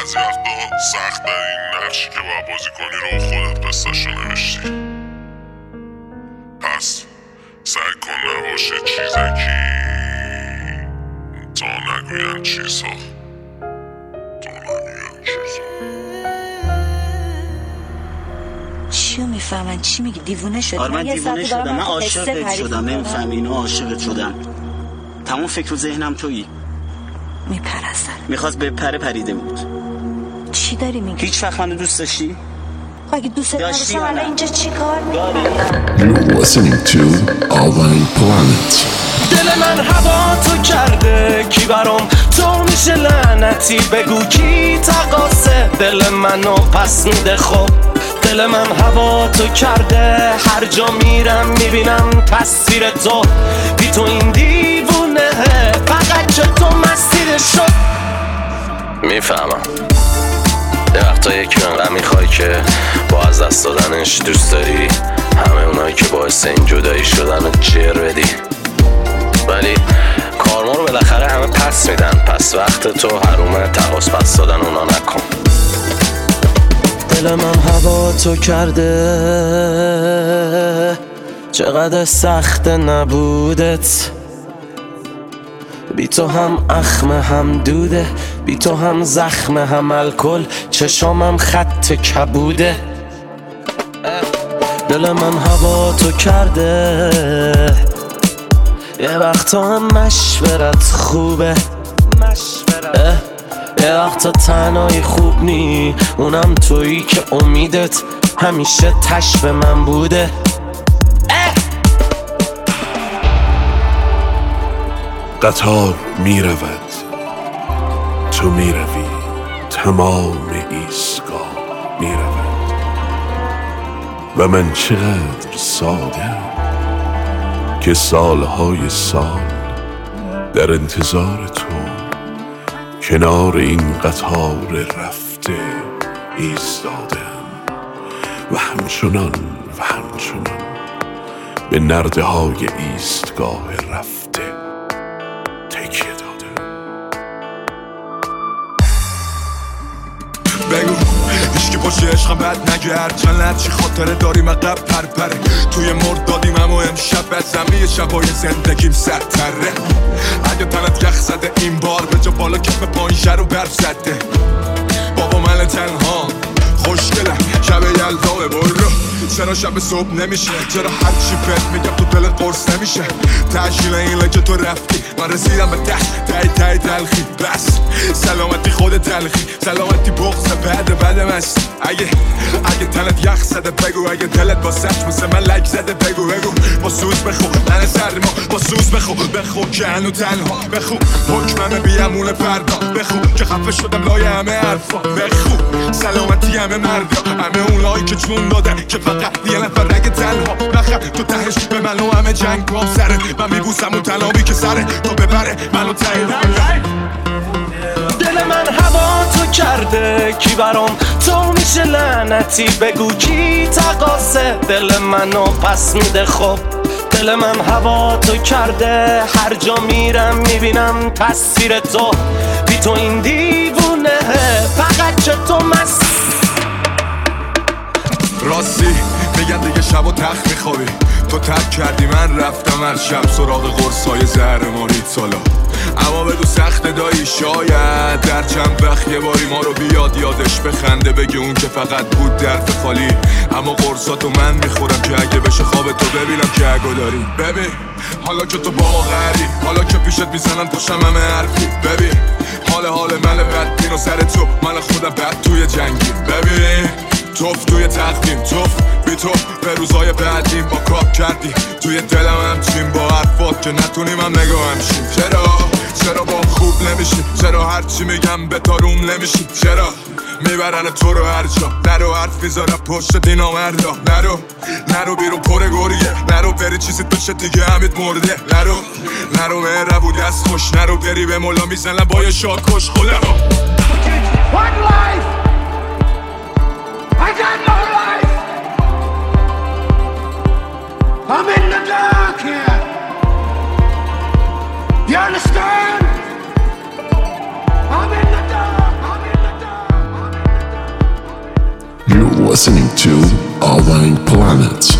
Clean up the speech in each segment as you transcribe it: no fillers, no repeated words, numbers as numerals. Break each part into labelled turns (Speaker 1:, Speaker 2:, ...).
Speaker 1: بعضی وقتا سخت در این نقشی که باید بازی کنی رو خودت قصه‌شو نوشتی. پس سعی کن نباشه چیزکی تا نگوین چیزها.
Speaker 2: چیو میفهمن؟ چی میگی؟ دیوونه شدی؟
Speaker 3: من دیوونه شدم، من عاشقت شدم. نمیفهمی اینو؟ عاشقت شدم. تمام فکر و ذهنم تویی.
Speaker 2: میپرستن.
Speaker 3: میخواست بپره پریده بود.
Speaker 2: چی داری میگی؟
Speaker 3: هیچ وقت منو دوست داشتی؟
Speaker 2: اگه دوست نداشتم الان اینجا چی کار میکنی؟
Speaker 4: You're listening to Alvin Planet.
Speaker 5: دل من هوا تو کرده کی برام تو میشه لعنتی بگو کی تقاسه دل منو پس میده خب دل من هوا تو کرده هر جا میرم میبینم تصویر تو بی تو این دیوونه فقط چه تو مسیر شد میفهمم یه وقتا یکی انقدر میخوای که با از دست دادنش دوست داری همه اونایی که باعث این جدایی شدن رو جر بدی ولی کارما رو بالاخره همه پس میدن پس وقت تو حرومه تقاس پس دادن اونا نکن دل من هوا تو کرده چقدر سخت نبودت بی تو هم اخمه هم دوده بی تو هم زخمه هم الکل چشامم خط کبوده دل من هوا تو کرده یه وقتا هم مشورت خوبه یه وقتا تنهایی خوب نی اونم تویی که امیدت همیشه تش به من بوده
Speaker 4: قطار می رود تو می روی تمام ایستگاه می رود و من چقدر ساده که سالهای سال در انتظار تو کنار این قطار رفته ایستادم و همچنان به نرده های ایستگاه رفته تکیه دادم
Speaker 6: بگو هیچکی پشت عشقم بد نگرد چند چی خاطره داریم عقب پرپره توی مرد دادیم اما امشب از زمین شبای زندگیم سرتره اگه تنت یخ زده این بار به جا بالا کف پایین شر و برف زده بابا من تنها خوشگله شب یلداه برو چرا شب صبح نمیشه چرا هرچی بهت میگم تو دل قرص نمیشه تشکیل این لکه تو رفتی من رسیدم به ته تلخی بس سلامتی خود تلخی سلامتی بغض بعد مست اگه تنت یخ زده بگو اگه دلت با سچ مثل من لک زده بگو با سوز بخو من سرما با سوز بخو که هنو تنها بخو حکمم بیامون پردا بخو که خفه شدم لای همه حرفا بخو سلامتی همه مردا همه اون لایی که جون داده که فقط یه نفر رگ تنها بخم تو تهش به من و همه جنگ بام سره من میبوسم اون تلامی که سره تو ببره منو تایید
Speaker 5: دل من هوا تو کرده کی برام تو میشه لعنتی بگو کی تقاسه دل منو پس میده خب دل من هوا تو کرده هر جا میرم میبینم تصویر تو بی تو این دیوونه فقط چه تو
Speaker 6: راستی میگن دیگه شب و تخت میخوابی تو ترک کردی من رفتم هر شب سراغ قرصای زهرماری سالا اما بدو سخت دایی شاید در چند وقت یه باری ما رو بیاد یادش بخنده بگه اون که فقط بود درف خالی اما قرصاتو من میخورم که اگه بشه خواب تو ببینم که اگه داری ببین حالا که تو با ما غری حالا که پیشت میزنن پشتم همه حرفی ببین حال من بدبین و سر تو من خودم بد توی جنگی ببین توف توی تقدیم توف بی تو به روزای بعدیم با کار کردی توی دلم همچین با حرفات که نتونیم هم نگاه همشیم چرا با خوب نمیشیم چرا هرچی میگم به تاروم نمیشیم چرا میبرن تو رو هر جا نرو حرف میذارم پشت دینا مردا نرو بیرون پر گریه نرو بری چیزی بشه دیگه همید مرده نرو مهربونی از خوش نرو بری به مولا میزنم با یه شاکش خودم
Speaker 7: One life I got no life I'm in the dark here You understand? I'm in the dark
Speaker 4: listening to All-Wine Planet.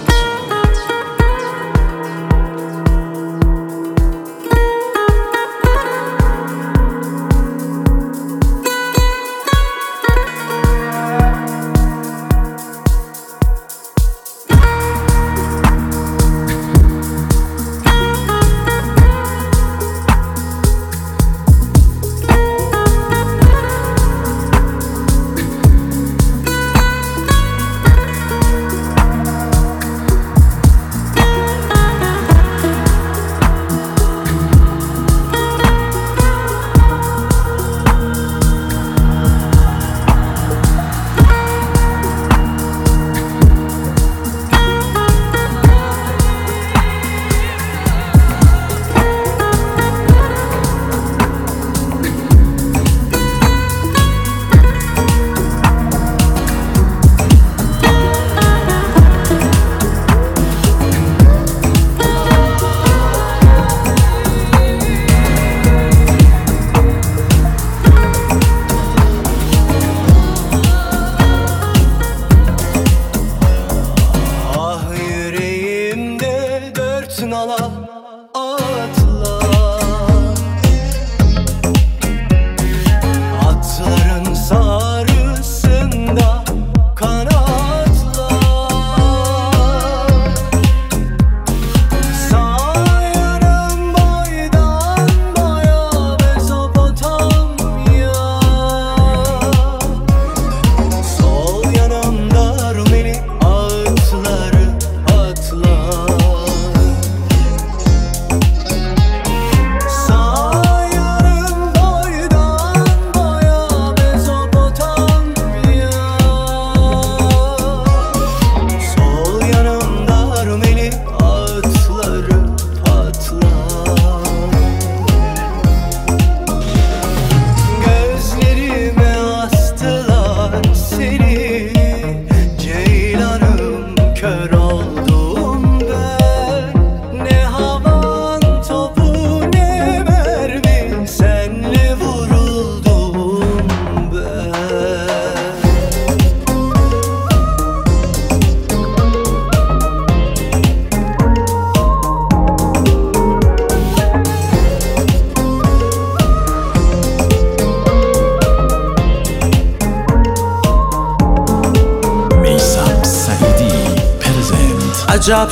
Speaker 5: عجب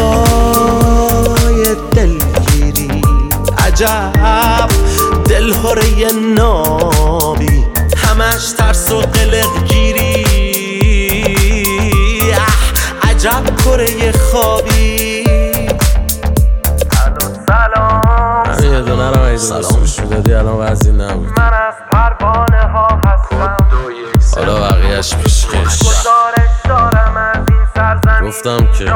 Speaker 5: شبای دلگیری، عجب دلهوره نابی، همش ترس و قلقگیری، عجب کره خوابی. سلام همین یه دونه رو ایدون دوستش میدادی الان وزی نبود. من از پروانه ها هستم، حالا بقیهش پیشکش. گفتم که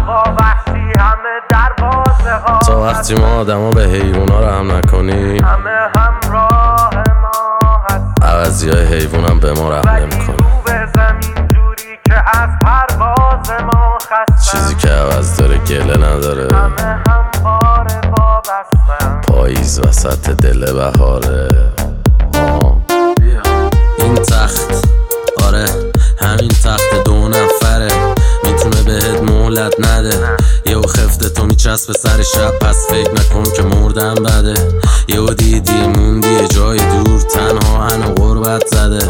Speaker 5: تا وقتی ما آدم ها به حیونا رحم نکنی، عوضی های حیوان هم به ما رحم نمیکنه. چیزی که عوض داره گله نداره، پاییز وسط دل بهاره. این تخت، آره همین تخت 2 نفره، میتونه بهت مهلت نده. یهو خفته تو میچسبه سر شب، پس فکر نکن که مردم بده. یهو دیدی موندی یه جای دور، تنها هنو غربت زده.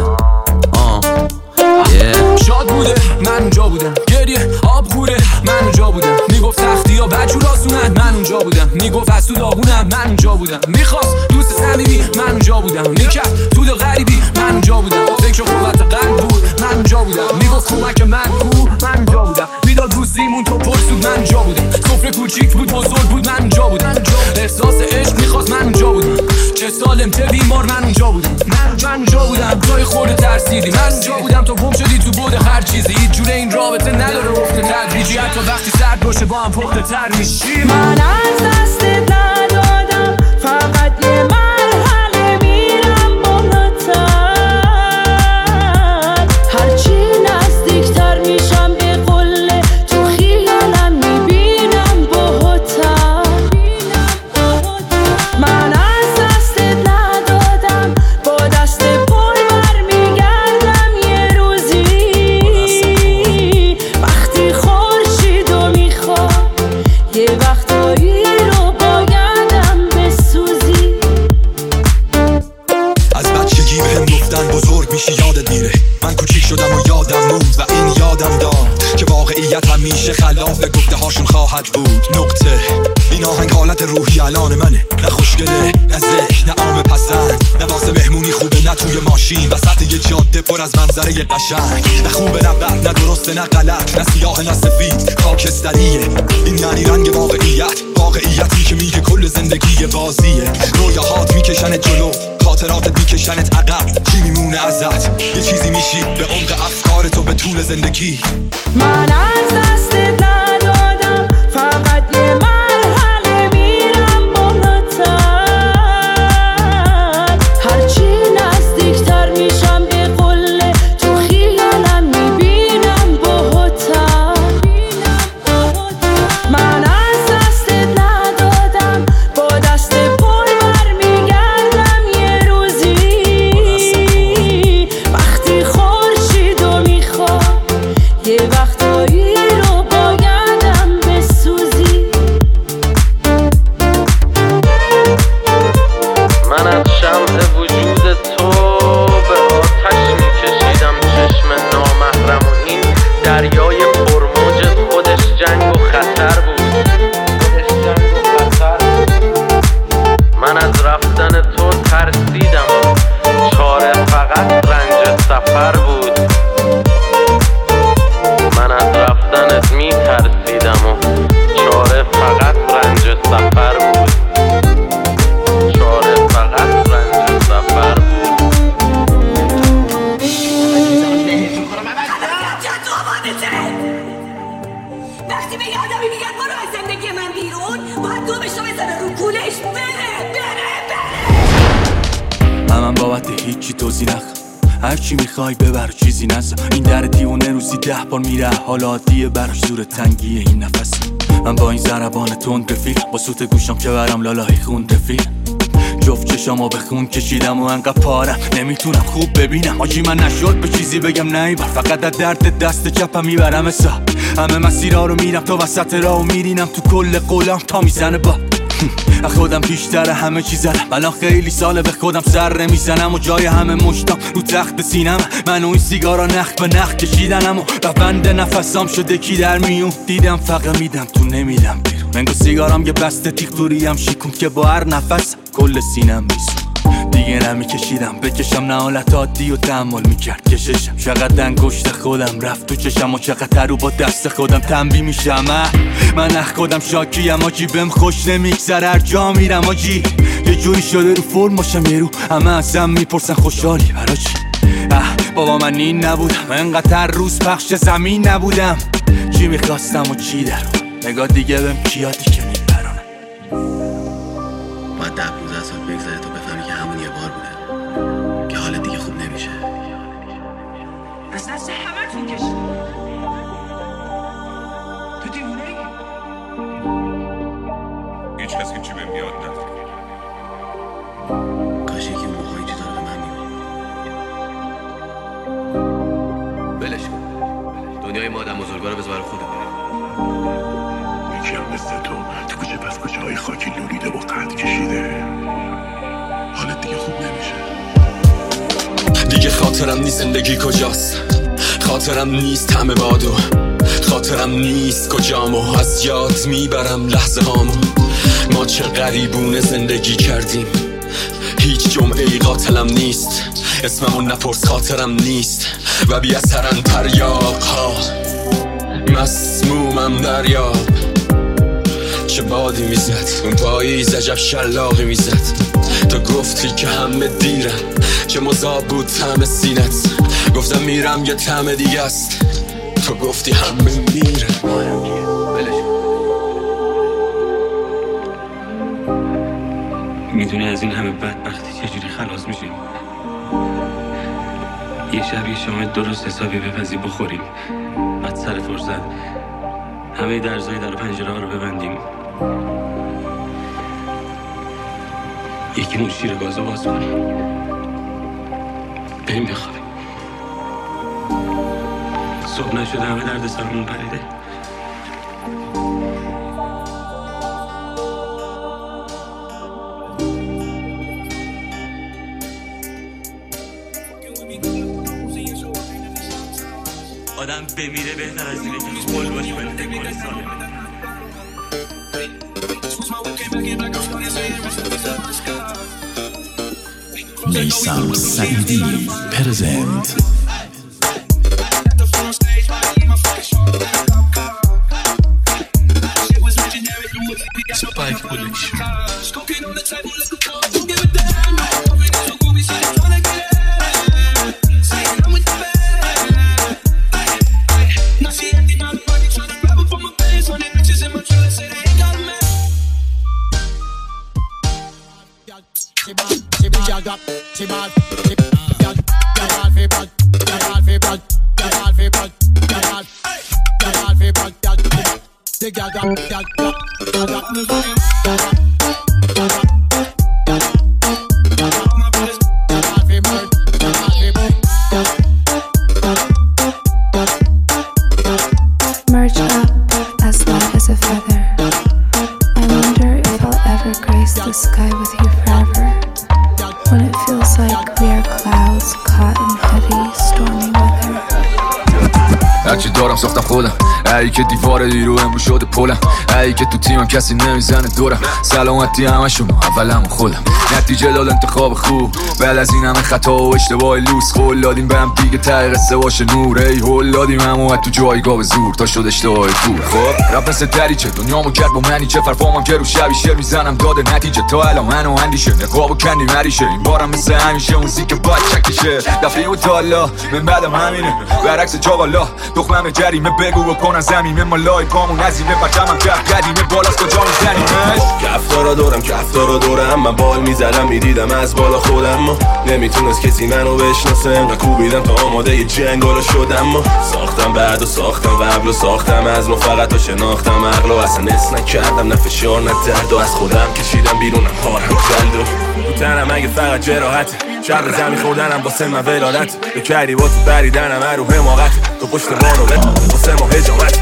Speaker 6: شاد بوده من اونجا بودم، گریه آب خوره من اونجا بودم، میگفت سختی ها بجور آسونن من اونجا بودم، میگفت از تو داغونم من اونجا بودم، میخواست دوست صمیمی من اونجا بودم، میکرد تو دل غریبی من اونجا بودم، فکر قوت قلب بود من اونجا بودم، میگفت کمک من کو من اونجا بودم، میداد روزیمون تو پرسود من اونجا بودم، سفره کوچیک بود بزرگ بود من اونجا بودم، احساس عشق میخواست من اونجا بودم، چه سالم چه بیمار من اونجا بودم، من اونجا بودم جای خورده ترسیدی، من اونجا بودم تو گم شدی تو بود هر چیزی، هیچ جوره این رابطه نداره افت تدریجی، حتی وقتی سرد باشه با هم پخته تر میشی.
Speaker 8: من از دستت ندادم، فقط یه مرحله میرم بالاتر، هرچی نزدیکتر میشم به قله، تو خیالم میبینم باهاتر. من از دستت ندادم، با دست پر برمیگردم یه روزی،
Speaker 6: خواهد بود نقطه. این آهنگ حالت روحی الان منه، نه خوشگله نه زشت نه عام پسند، نه واسه مهمونی خوبه نه توی ماشین وسط یه جاده پر از منظره قشنگ، نه خوبه نه بد نه درسته نه غلط، نه سیاه نه سفید خاکستریه. این یعنی رنگ واقعیتی که میگه کل زندگی بازیه. رویاهات میکشنت جلو، خاطراتت میکشنت عقب، چی میمونه ازت؟ یه چیزی میشی به عمق افکارتو به طول زندگی.
Speaker 8: من از دست ندادم، فقط یه مرحله میرم بالاتر، هرچی نزدیکتر میشم به قله تو خیالم میبینم باهاتر. من از دست ندادم، با دست پر برمیگردم یه روزی، وقتی خورشیدو میخوام یه وقتایی رو بایدم بسوزی.
Speaker 5: من از شمع وجود تو به آتش میکشیدم چشم نامحرم و این دریای پرموج خودش جنگ و خطر بود. من از رفتن تو ترسیدم و چاره فقط رنج سفر بود. من از رفتنت میترسیدم و چاره فقط رنج سفر بود. چاره فقط رنج سفر بود.
Speaker 2: وقتی به یه آدمی میگن برو از زندگی من بیرون، باید دو بشو بزنه رو کولش بره.
Speaker 9: من بابت هیچی توضیح نخوام، هرچی میخوای ببر چیزی نزا. این در دیونه روزی 10 بار میره، حالا عادیه براش زور تنگیه این نفس. من با این ضربان تند رفیق، با سوت گوشم که برم لالای خون رفیق. جفت چشامو به خون کشیدم و انقدر پارم نمیتونم خوب ببینم. آجی من نشد به چیزی بگم نیبر، فقط از درد دست چپم میبرم حساب. همه مسیرها رو میرم تا وسط راهو میرینم تو کل قولم تا میزنه با خودم بیشتر همه چیزم. الان خیلی ساله به خودم سر نمیزنم و جای همه مشتام رو تخت سینم. من و این سیگارا نخ به نخ کشیدنم و بند نفسام شده کی در میون. دیدم فقط میدم تو نمیدم بیرون، منگو سیگارام یه بسته تیغ توریم شیکون که با هر نفس کل سینم میسون. دیگه نمیکشیدم بکشم، نه حالت عادی و تحمل میکرد کششم. چقدر انگشت خودم رفت تو چشم و چقدر رو با دست خودم تنبیه میشم. من اخ خودم شاکیم آجی، بهم خوش نمیگذره هر جا میرم آجی. یه جوری شده رو فرم باشم یه رو همه ازم میپرسن خوشحالی برا چی؟ بابا من این نبودم، انقدر هر روز پخش زمین نبودم. چی میخواستم و چی درم، نگاه دیگه بهم کیادی که میبرانه.
Speaker 3: باید 10-15 سال بگذره تا بفهمی که همون یه بار بوده که حالت دیگه خوب نمیشه.
Speaker 7: اصلا همه تون کشید تو دیوونه ای؟
Speaker 1: هیچ کسی چی بهم یاد نداره.
Speaker 3: کاش یکی اون موقع اینجا داره به من میگه
Speaker 10: بلش کن، دنیای ما آدم بزرگا رو بذار خودمون.
Speaker 1: یکی هم مثل تو کوچه پس کوچه های خاکی لولیده و قد کشیده، حالت دیگه خوب نمیشه.
Speaker 6: دیگه خاطرم نیست زندگی کجاست، خاطرم نیست همه بادو، خاطرم نیست کجامو از یاد میبرم لحظه هامو. ما چه غریبونه زندگی کردیم، هیچ جمعه ای قاتلم نیست، اسممون نپرس خاطرم نیست و بی اثرن تریاق ها. مسمومم دریاب، چه بادی میزد اون پاییز، عجب شلاقی میزد. تو گفتی که همه دیرن، چه مذاب بود طعم سینت. گفتم میرم یه طعم دیگه است، تو گفتی همه میرن.
Speaker 11: میدونی از این همه بدبختی چجوری خلاص میشیم؟ یه شب یه شام درست حسابی بپزی بخوریم، بعد سر فرصت همه درزای در پنجره ها رو ببندیم، یکیمون شیر گازو باز کنیم، بریم بخوابیم. صبح نشده همه درد سرمون پریده.
Speaker 9: آدم بمیره بهتر از اینه که خول باشه ولی فکر کنه سالمه.
Speaker 4: Nissan Saidi present
Speaker 1: Spike Collection.
Speaker 12: Merge up as light as a feather. I wonder if I'll ever grace the sky with you forever. When it feels like we are clouds caught in heavy, stormy weather.
Speaker 6: هرچی دارم ساختم خودم ای که دیوار دیرو امرو شده پلم ای که تو تیمم کسی نمیزنه دورم سلامتی همشون اولم خودم نتیجه داد انتخاب خوب بعد از این همه خطا و اشتباه لوس خول دادیم به هم دیگه ته قصه باشه نور ای هول دادیم همو تو جایگاه به زور تا شد اشتباه دور خب رپ مثل دریچه دنیامو کرد با منی چه فرفامم که رو شبی شعر میزنم داده نتیجه تا الان منو اندیشه نقابو کندی مریشه این بارم مثل همیشه موزیک باید چکشه دفعه و تالا من بعدم همینه برعکس جاوالا دخمم جریمه بگو بکنن زمینه مالای پامون عظیمه بچمم کرد قدیمه بالاست کجا میزنیمش
Speaker 5: کفتارا دورم من بال میزدم میدیدم از بالا خودم نمیتونست کسی منو بشناسه انقدر کوبیدم تا آماده جنگالا شدم ساختم بعد و ساختم قبل و ساختم از فقط و شناختم عقل و اصلا اس نکردم نه فشار نه درد و از خودم کشیدم بیرونم هارم جلد و تو تنم اگه فقط جراحت شب زمین خوردنم واسه من ولادت به کردی با تو بریدنم رو حماقت تو پشت بانو واسه ما هجامت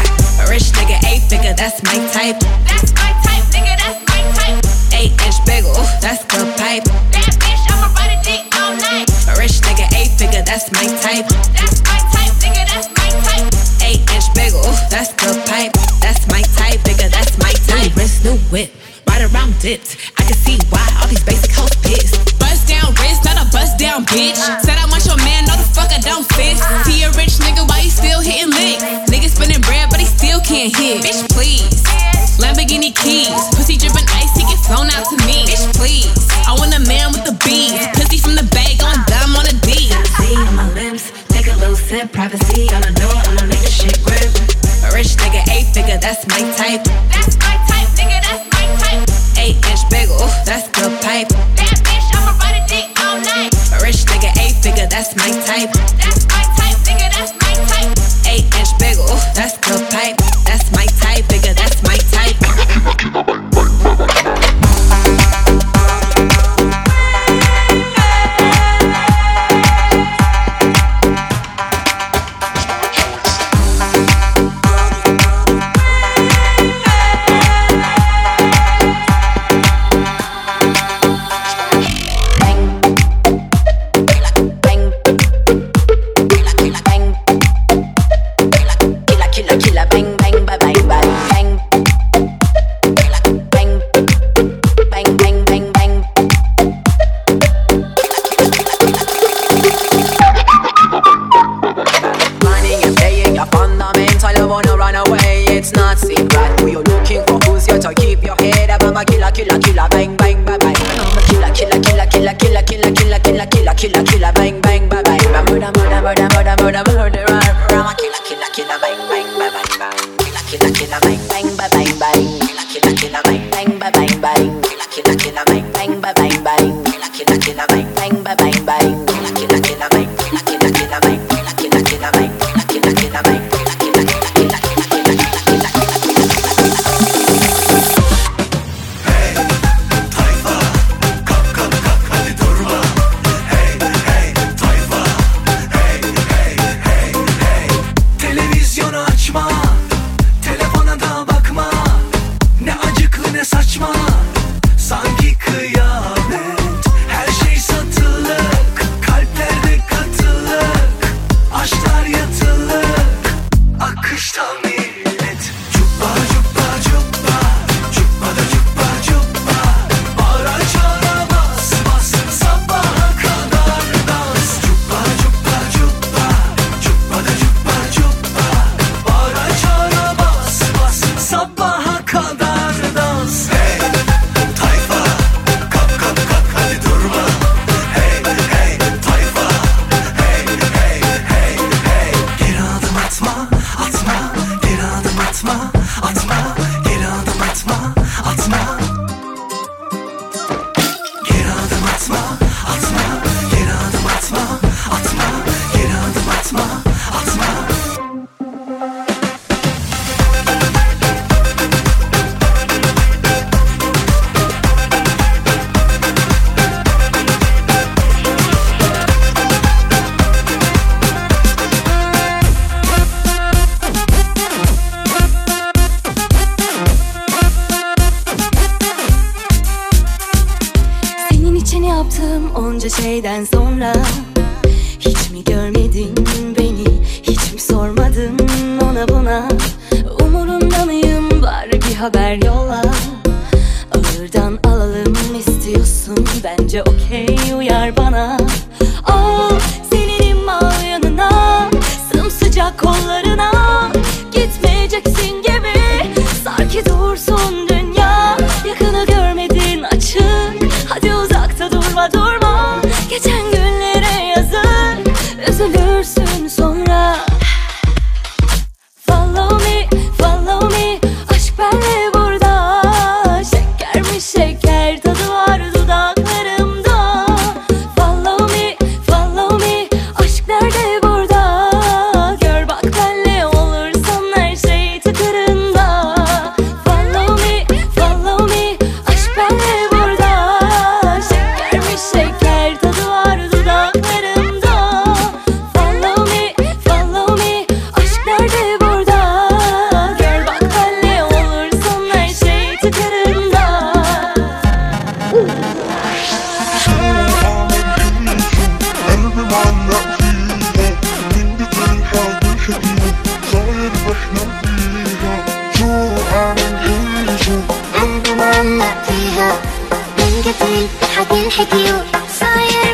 Speaker 2: A rich nigga, 8-figure, that's my type. That's my type, nigga, that's my type. 8-inch bagel, ooh, that's good pipe. That bitch, I'ma ride a dick all night. A rich nigga, 8-figure, that's my type. That's my type, nigga, that's my type. 8-inch bagel, ooh, that's good pipe. That's my type, nigga, that's my type. New wrist, new whip, right around dipped. I can see why all these basic hoes pissed. Bust down wrist, not a bust down bitch. Said I want your man, no the fuck I don't fit. See a rich nigga, why he still hitting licks? Nigga spinning bread, but he still can't hit. Bitch, please. Lamborghini keys, pussy dripping ice, he get flown out to me. Bitch, please. I want a man with the beats. Pussy from the bag, going dumb on a D. See on my lips, take a little sip. Privacy on the door, I'ma make the shit grip. A rich nigga, 8-figure, that's my type. That's my type, nigga, that's my type. 8-inch bagel, ooh, that's good pipe. That bitch, I'ma ride a dick all night. A rich nigga, 8-figure, that's my type. That's my type, nigga, that's my type. 8-inch bagel, ooh, that's good pipe. That's my type, nigga, that's my type.
Speaker 5: Saçma sanki kıyamet
Speaker 2: Senin yaptığım onca şeyden sonra hiç mi görmedin beni, hiç mi sormadın ona buna? Umurunda mıyım, var bir haber yolla. Ağırdan alalım istiyorsun, bence okey, uyar bana. Al seninim, al yanına, sımsıcak kollarına. Gitmeyeceksin gibi, sar ki dursun dünya. Yakını görmedin açık, hadi uzakta durma durma. Geçen günlere yazık, üzülürsün sonra. Follow me, follow me, aşk benle burada. Şeker mi şeker, tadı var dudaklarımda. Follow me, follow me, aşk nerede burada? Gör bak benle olursan her şey tıkırında. Follow me, follow me, aşk benle burada. Şeker mi şeker, tadı var dudaklarımda. Follow me, follow me, aşk nerede burada? Gör bak benle olursan her şey tıkırında.
Speaker 13: قلبي معلق فيها من قبل حد ينحكي صاير